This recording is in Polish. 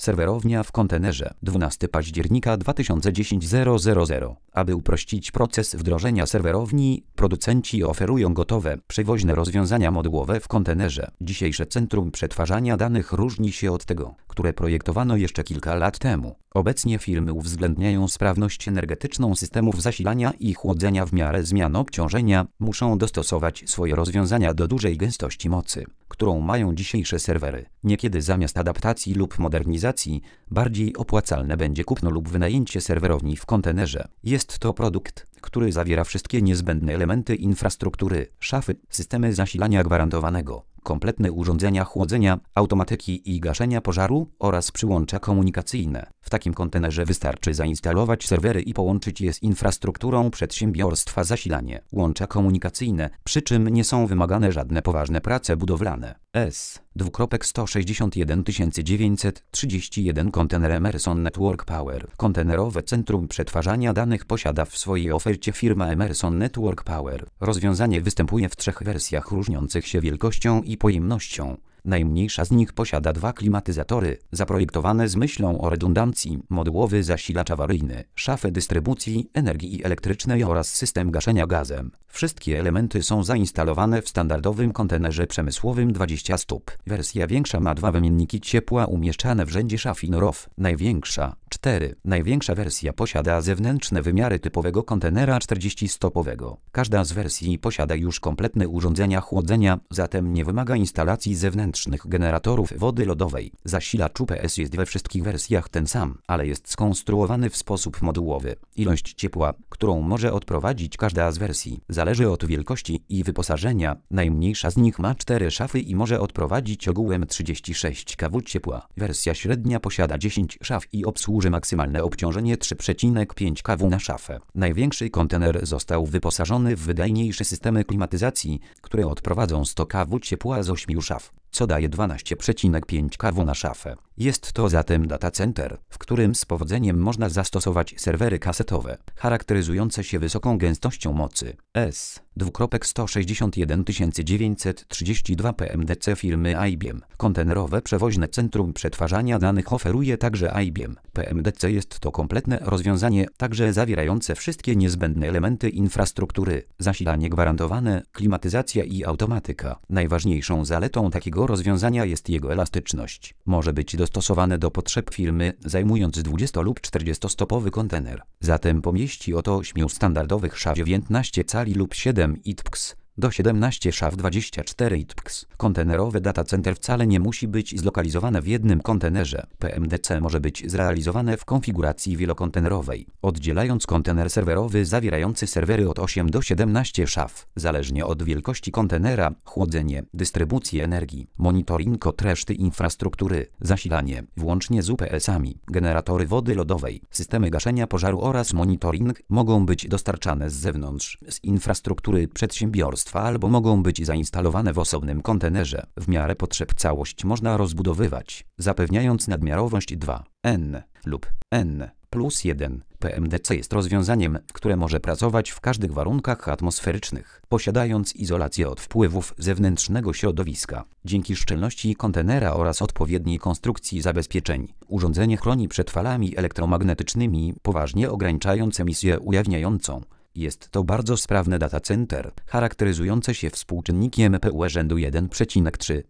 Serwerownia w kontenerze 12 października 2010 000. Aby uprościć proces wdrożenia serwerowni, producenci oferują gotowe, przewoźne rozwiązania modułowe w kontenerze. Dzisiejsze centrum przetwarzania danych różni się od tego, które projektowano jeszcze kilka lat temu. Obecnie firmy uwzględniają sprawność energetyczną systemów zasilania i chłodzenia w miarę zmian obciążenia, muszą dostosować swoje rozwiązania do dużej gęstości mocy, którą mają dzisiejsze serwery. Niekiedy zamiast adaptacji lub modernizacji, bardziej opłacalne będzie kupno lub wynajęcie serwerowni w kontenerze. Jest to produkt, który zawiera wszystkie niezbędne elementy infrastruktury, szafy, systemy zasilania gwarantowanego, kompletne urządzenia chłodzenia, automatyki i gaszenia pożaru oraz przyłącza komunikacyjne. W takim kontenerze wystarczy zainstalować serwery i połączyć je z infrastrukturą przedsiębiorstwa zasilanie. Łącza komunikacyjne, przy czym nie są wymagane żadne poważne prace budowlane. S.161 931 Kontener Emerson Network Power. Kontenerowe centrum przetwarzania danych posiada w swojej ofercie firma Emerson Network Power. Rozwiązanie występuje w 3 wersjach różniących się wielkością i pojemnością. Najmniejsza z nich posiada 2 klimatyzatory, zaprojektowane z myślą o redundancji, modułowy zasilacz awaryjny, szafę dystrybucji energii elektrycznej oraz system gaszenia gazem. Wszystkie elementy są zainstalowane w standardowym kontenerze przemysłowym 20 stóp. Wersja większa ma 2 wymienniki ciepła umieszczane w rzędzie szaf INROW. Największa 4. Największa wersja posiada zewnętrzne wymiary typowego kontenera 40-stopowego. Każda z wersji posiada już kompletne urządzenia chłodzenia, zatem nie wymaga instalacji zewnętrznych generatorów wody lodowej. Zasilacz UPS jest we wszystkich wersjach ten sam, ale jest skonstruowany w sposób modułowy. Ilość ciepła, którą może odprowadzić każda z wersji, zależy od wielkości i wyposażenia. Najmniejsza z nich ma 4 szafy i może odprowadzić ogółem 36 kW ciepła. Wersja średnia posiada 10 szaf i obsłuży maksymalne obciążenie 3,5 kW na szafę. Największy kontener został wyposażony w wydajniejsze systemy klimatyzacji, które odprowadzą 100 kW ciepła z 8 szaf, co daje 12,5 kW na szafę. Jest to zatem data center, w którym z powodzeniem można zastosować serwery kasetowe, charakteryzujące się wysoką gęstością mocy. S.161 932 PMDC firmy IBM. Kontenerowe przewoźne centrum przetwarzania danych oferuje także IBM. PMDC jest to kompletne rozwiązanie, także zawierające wszystkie niezbędne elementy infrastruktury, zasilanie gwarantowane, klimatyzacja i automatyka. Najważniejszą zaletą takiego rozwiązania jest jego elastyczność. Może być dostosowane do potrzeb firmy, zajmując 20 lub 40-stopowy kontener. Zatem pomieści oto 8 standardowych szaf 19 cali lub 7 ITPX. Do 17 szaf 24 ITPX. Kontenerowe data center wcale nie musi być zlokalizowane w jednym kontenerze. PMDC może być zrealizowane w konfiguracji wielokontenerowej, oddzielając kontener serwerowy zawierający serwery od 8 do 17 szaf, zależnie od wielkości kontenera, chłodzenie, dystrybucję energii, monitoring od reszty infrastruktury, zasilanie, włącznie z UPS-ami, generatory wody lodowej, systemy gaszenia pożaru oraz monitoring mogą być dostarczane z zewnątrz, z infrastruktury przedsiębiorstwa, albo mogą być zainstalowane w osobnym kontenerze. W miarę potrzeb całość można rozbudowywać, zapewniając nadmiarowość 2N lub N+1. PMDC jest rozwiązaniem, które może pracować w każdych warunkach atmosferycznych, posiadając izolację od wpływów zewnętrznego środowiska. Dzięki szczelności kontenera oraz odpowiedniej konstrukcji zabezpieczeń, urządzenie chroni przed falami elektromagnetycznymi, poważnie ograniczając emisję ujawniającą. Jest to bardzo sprawne data center, charakteryzujące się współczynnikiem PU rzędu 1,3.